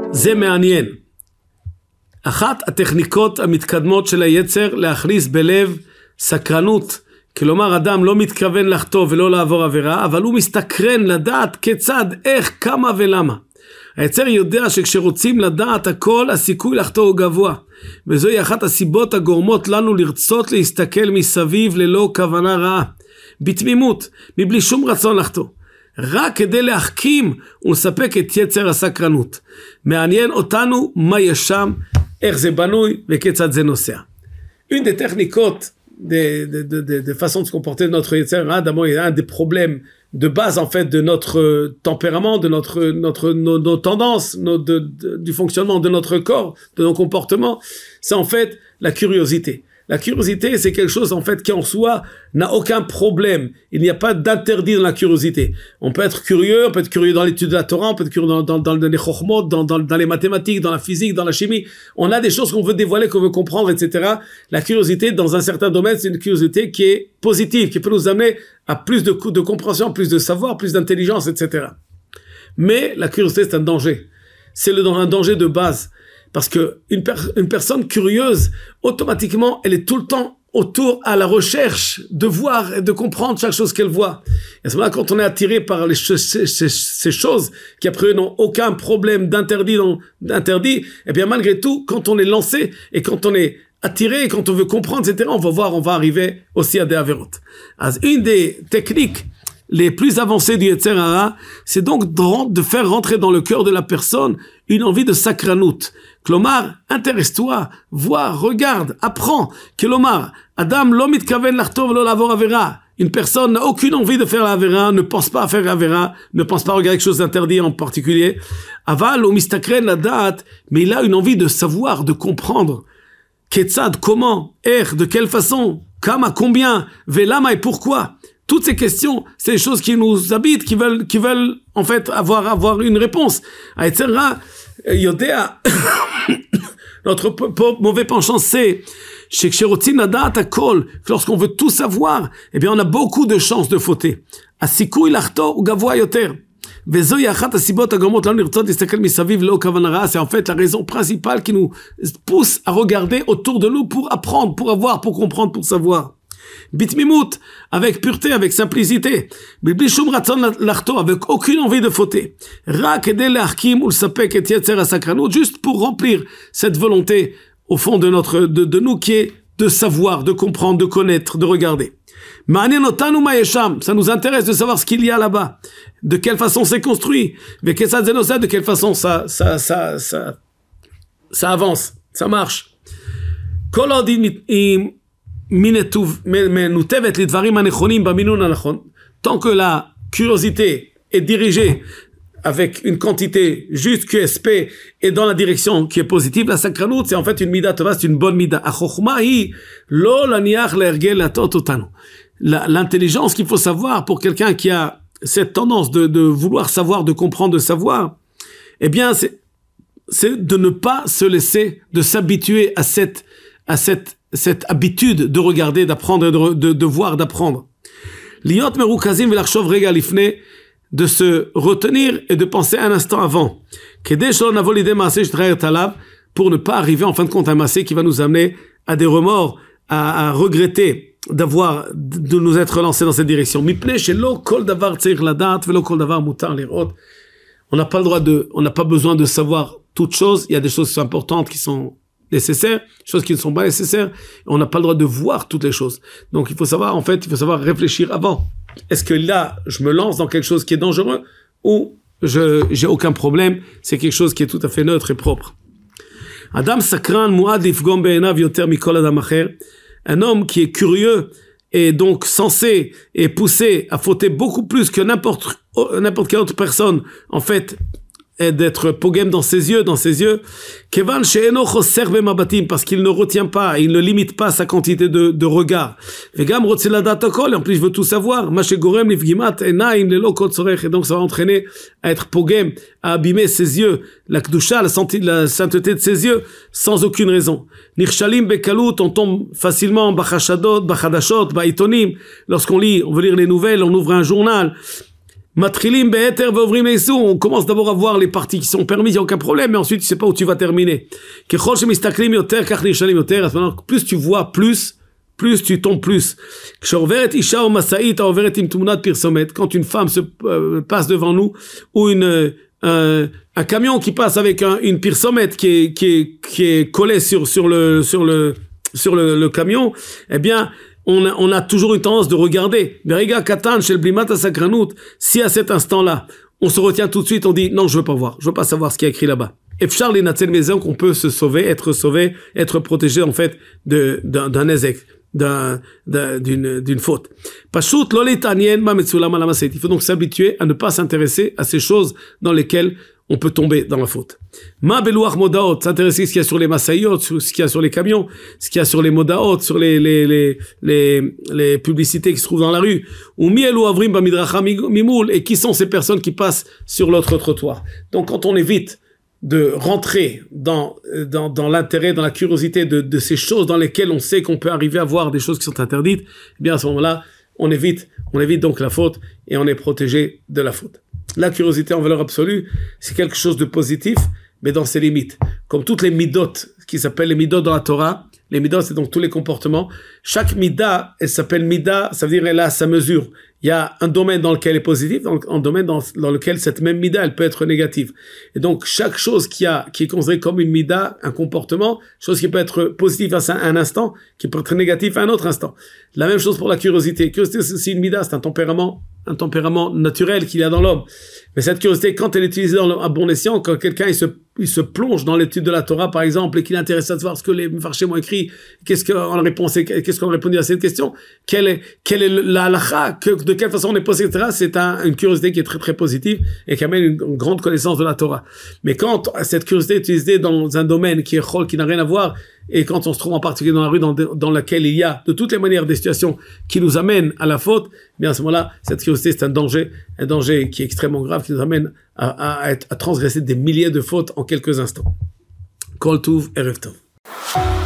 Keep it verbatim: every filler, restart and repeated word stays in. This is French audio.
זה מעניין. אחת הטכניקות המתקדמות של היצר להכניס בלב סקרנות, כלומר אדם לא מתכוון לחטוא ולא לעבור עבירה, אבל הוא מסתקרן לדעת כיצד, איך, כמה ולמה. היצר יודע שכשרוצים לדעת הכל, הסיכוי לחטוא הוא גבוה, וזוהי אחת הסיבות הגורמות לנו לרצות להסתכל מסביב ללא כוונה רעה, בתמימות, מבלי שום רצון לחטוא, רק כדי להחכים ולספק את יצר הסקרנות. מעניין אותנו מה יש שם, איך זה בנוי וכיצד זה נוסע. Une des techniques de, de, de, de, de façon de se comporter de notre yetzer hara, d'abord il y a un des problèmes de base en fait de notre tempérament, de notre, notre, nos, nos tendances, nos, de, de, du fonctionnement de notre corps, de nos comportements, c'est en fait la curiosité. La curiosité, c'est quelque chose en fait qui en soi n'a aucun problème. Il n'y a pas d'interdit dans la curiosité. On peut être curieux, on peut être curieux dans l'étude de la Torah, on peut être curieux dans, dans, dans les chokhmot, dans, dans, dans les mathématiques, dans la physique, dans la chimie. On a des choses qu'on veut dévoiler, qu'on veut comprendre, et cetera. La curiosité, dans un certain domaine, c'est une curiosité qui est positive, qui peut nous amener à plus de, de compréhension, plus de savoir, plus d'intelligence, et cetera. Mais la curiosité, c'est un danger. C'est le, un danger de base. Parce que une, per une personne curieuse, automatiquement, elle est tout le temps autour à la recherche de voir et de comprendre chaque chose qu'elle voit. Et à ce moment-là, quand on est attiré par les ch ces, ces, ces choses qui après n'ont aucun problème d'interdit, d'interdit, eh bien malgré tout, quand on est lancé et quand on est attiré, quand on veut comprendre, et cetera, on va voir, on va arriver aussi à des avérotes. Alors, une des techniques les plus avancées du Yetzer Hara, c'est donc de, de faire rentrer dans le cœur de la personne une envie de sakranout. Klomar, intéresse-toi, vois, regarde, apprends. Klomar, Adam lo mitkaven lachtor lo lavor avera. Une personne n'a aucune envie de faire l'avera, ne pense pas à faire l'avera, ne pense pas à regarder quelque chose d'interdit en particulier. Aval ou mistakren la date, mais il a une envie de savoir, de comprendre. Ketzad, comment, er, de quelle façon, kama, combien, velama et pourquoi. Toutes ces questions, c'est des choses qui nous habitent, qui veulent, qui veulent en fait avoir, avoir une réponse. Et cetera. Yodea, notre mauvais penchant, c'est que lorsqu'on veut tout savoir, eh bien, on a beaucoup de chances de fauter. C'est en fait la raison principale qui nous pousse à regarder autour de nous pour apprendre, pour avoir, pour comprendre, pour savoir. Bitmimut, avec pureté, avec simplicité. Biblishum ratzon lachto, avec aucune envie de fauter. Rak edel l'arkim ou le sapek et yetzer asakranut, juste pour remplir cette volonté au fond de notre, de, de nous qui est de savoir, de comprendre, de connaître, de regarder. Ma'anen otanu ma yesham, ça nous intéresse de savoir ce qu'il y a là-bas. De quelle façon c'est construit. Vekesad zenosad, de quelle façon ça, ça, ça, ça, ça avance, ça marche. Kol od im tant que la curiosité est dirigée avec une quantité juste Q S P et dans la direction qui est positive, la sakranout, c'est en fait une mida tova, c'est une bonne mida. L'intelligence qu'il faut savoir pour quelqu'un qui a cette tendance de, de vouloir savoir, de comprendre, de savoir, eh bien, c'est, c'est de ne pas se laisser, de s'habituer à cette, à cette cette habitude de regarder, d'apprendre, de, de, de voir, d'apprendre. Liot merukazim velachshov rega lifne, de se retenir et de penser un instant avant. Kedei shelo navo lidei maaseh shetrayer talav, pour ne pas arriver en fin de compte à un maaseh qui va nous amener à des remords, à, à regretter d'avoir, de nous être lancés dans cette direction. Mipnei shelo kol davar tzarich ladat velo kol davar mutar lirot. On n'a pas le droit de, on n'a pas besoin de savoir toutes choses. Il y a des choses qui sont importantes, qui sont nécessaires, choses qui ne sont pas nécessaires. On n'a pas le droit de voir toutes les choses. Donc il faut savoir, en fait, il faut savoir réfléchir avant. Est-ce que là, je me lance dans quelque chose qui est dangereux ou je j'ai aucun problème, c'est quelque chose qui est tout à fait neutre et propre. Adam sakran muad lifgom be'enav yoter mikol adam acher. Un homme qui est curieux est donc censé et poussé à fauter beaucoup plus que n'importe n'importe quelle autre personne, en fait, et d'être pogem dans ses yeux, dans ses yeux, kevan she'eno choser b'mabatim, parce qu'il ne retient pas, il ne limite pas sa quantité de, de regard. Vegam rotze ladat hakol, et en plus je veux tout savoir. Ma shegorem lifgimat enaim lelo kol tzorech, et donc ça va entraîner à être pogem, à abîmer ses yeux, la kedusha, la, la sainteté de ses yeux, sans aucune raison. Nirchalim bekalut, on tombe facilement bachashadot, bachadashot, baitonim, lorsqu'on lit, on veut lire les nouvelles, on ouvre un journal. Matrilim be'eter ve'ovrim le'isur. On commence d'abord à voir les parties qui sont permises, il n'y a aucun problème, mais ensuite tu sais pas où tu vas terminer. Kechol shemistaklim yoter, kach nishalim yoter. Plus tu vois, plus, plus tu tombes plus. Kshorveret isha ou masaït, overet im tmunat pirsomet. Quand une femme se euh, passe devant nous, ou une un, un camion qui passe avec un, une pirsomet qui est qui est qui est collée sur sur le sur le sur le, le camion, eh bien On a, on a toujours une tendance de regarder. Berega katan shel blimat asakranut. Si à cet instant-là, on se retient tout de suite, on dit non, je veux pas voir, je veux pas savoir ce qui est écrit là-bas. Efchar linatzel maison qu'on peut se sauver, être sauvé, être protégé en fait de d'un, d'un ezek, d'un, d'un d'une d'une faute. Pashut lo litanien ma metzulam ala maset. Il faut donc s'habituer à ne pas s'intéresser à ces choses dans lesquelles on peut tomber dans la faute. Ma belouach modaot, s'intéresser à ce qu'il y a sur les masaïot, ce qu'il y a sur les camions, ce qu'il y a sur les modaot, sur les, les, les, les, les publicités qui se trouvent dans la rue. Ou mielu avrim bamidracha mimoul, et qui sont ces personnes qui passent sur l'autre trottoir. Donc quand on évite de rentrer dans, dans, dans l'intérêt, dans la curiosité de, de ces choses dans lesquelles on sait qu'on peut arriver à voir des choses qui sont interdites, eh bien à ce moment-là, on évite, on évite donc la faute et on est protégé de la faute. La curiosité en valeur absolue, c'est quelque chose de positif, mais dans ses limites. Comme toutes les midot, qui s'appellent les midot dans la Torah, les midot, c'est donc tous les comportements. Chaque mida, elle s'appelle mida, ça veut dire elle a sa mesure. Il y a un domaine dans lequel elle est positive, un domaine dans, dans lequel cette même mida, elle peut être négative. Et donc, chaque chose qui a, qui est considérée comme une mida, un comportement, chose qui peut être positive à un instant, qui peut être négative à un autre instant. La même chose pour la curiosité. Curiosité, c'est une mida, c'est un tempérament, un tempérament naturel qu'il y a dans l'homme. Mais cette curiosité, quand elle est utilisée dans le, à bon escient, quand quelqu'un il se, il se plonge dans l'étude de la Torah, par exemple, et qu'il est intéressé à savoir ce que les Mefarshim ont écrit, qu'est-ce qu'on a répondu, qu'est-ce qu'on a répondu à cette question, quelle est, quelle est la halakha, que, de quelle façon on est posé, et cetera. C'est un, une curiosité qui est très très positive et qui amène une, une grande connaissance de la Torah. Mais quand cette curiosité est utilisée dans un domaine qui est chol, qui n'a rien à voir, et quand on se trouve en particulier dans la rue dans, dans laquelle il y a de toutes les manières des situations qui nous amènent à la faute, eh bien à ce moment-là, cette curiosité c'est un danger, un danger qui est extrêmement grave, qui nous amène à, à, à, être, à transgresser des milliers de fautes en quelques instants. Kol Tuv, Erev Tov.